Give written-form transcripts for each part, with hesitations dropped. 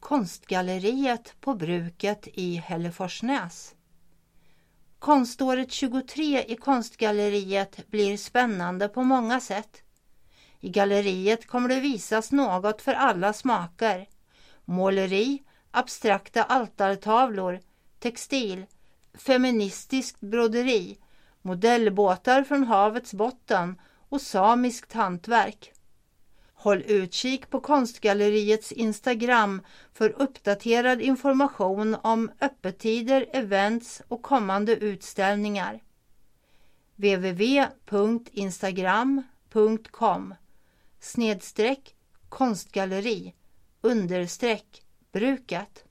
konstgalleriet på Bruket i Hälleforsnäs. Konståret 23 i konstgalleriet blir spännande på många sätt. I galleriet kommer det visas något för alla smaker. Måleri, abstrakta altartavlor, textil, feministiskt broderi, modellbåtar från havets botten och samiskt hantverk. Håll utkik på konstgalleriets Instagram för uppdaterad information om öppettider, events och kommande utställningar. www.instagram.com/konstgalleri_bruket.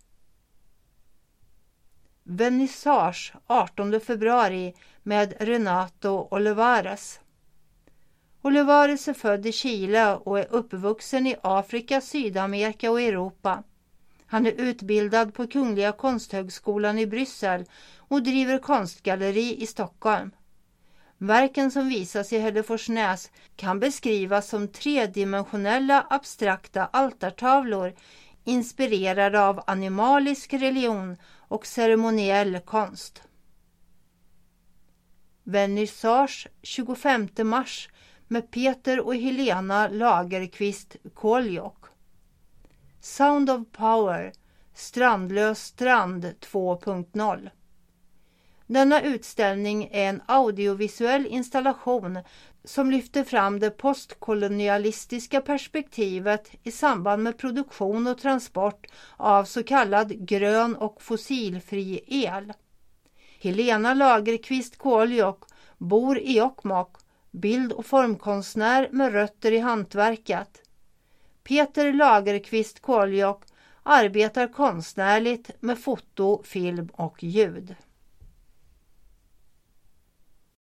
Vernissage 18 februari med Renato Olivares. Olivares är född i Chile och är uppvuxen i Afrika, Sydamerika och Europa. Han är utbildad på Kungliga Konsthögskolan i Bryssel och driver konstgalleri i Stockholm. Verken som visas i Hälleforsnäs kan beskrivas som tredimensionella abstrakta altartavlor inspirerade av animalisk religion och ceremoniell konst. Vernissage 25 mars med Peter och Helena Lagerqvist Koljock. Sound of Power, Strandlös strand 2.0. Denna utställning är en audiovisuell installation som lyfter fram det postkolonialistiska perspektivet i samband med produktion och transport av så kallad grön och fossilfri el. Helena Lagerqvist Koljock bor i Jokkmokk, bild- och formkonstnär med rötter i hantverket. Peter Lagerqvist Koljock arbetar konstnärligt med foto, film och ljud.